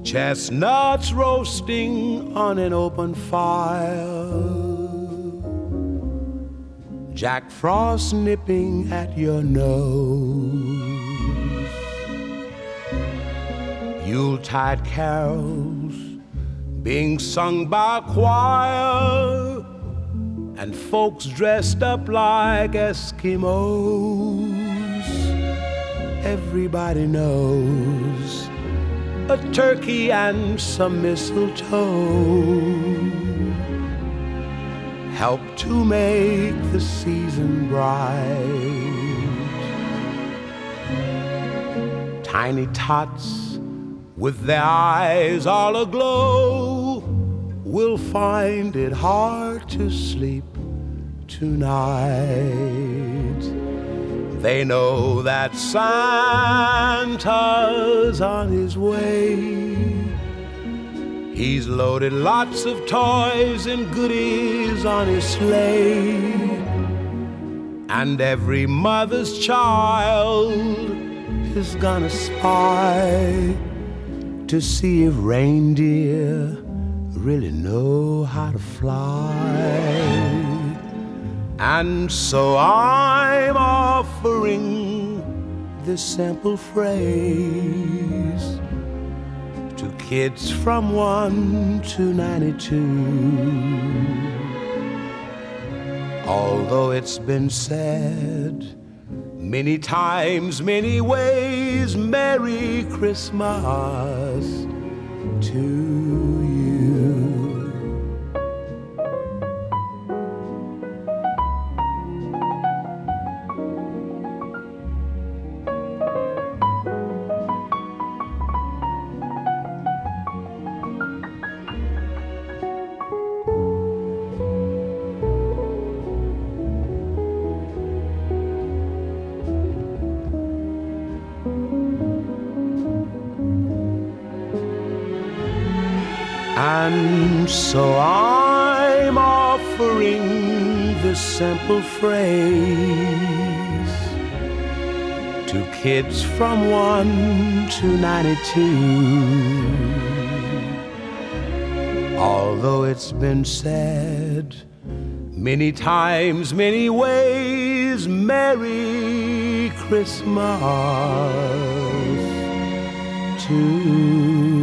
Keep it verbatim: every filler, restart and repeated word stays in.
chestnuts roasting on an open fire, Jack Frost nipping at your nose, Yuletide carols being sung by a choir, and folks dressed up like Eskimos. Everybody knows a turkey and some mistletoe help to make the season bright. Tiny tots with their eyes all aglow will find it hard to sleep tonight. They know that Santa's on his way. He's loaded lots of toys and goodies on his sleigh, and every mother's child is gonna spy to see if reindeer really know how to fly. And so I'm offering this simple phrase to kids from one to ninety-two. Although it's been said many times, many ways, Merry Christmas to you. And so I'm offering this simple phrase to kids from one to ninety-two. Although it's been said many times, many ways, Merry Christmas to you.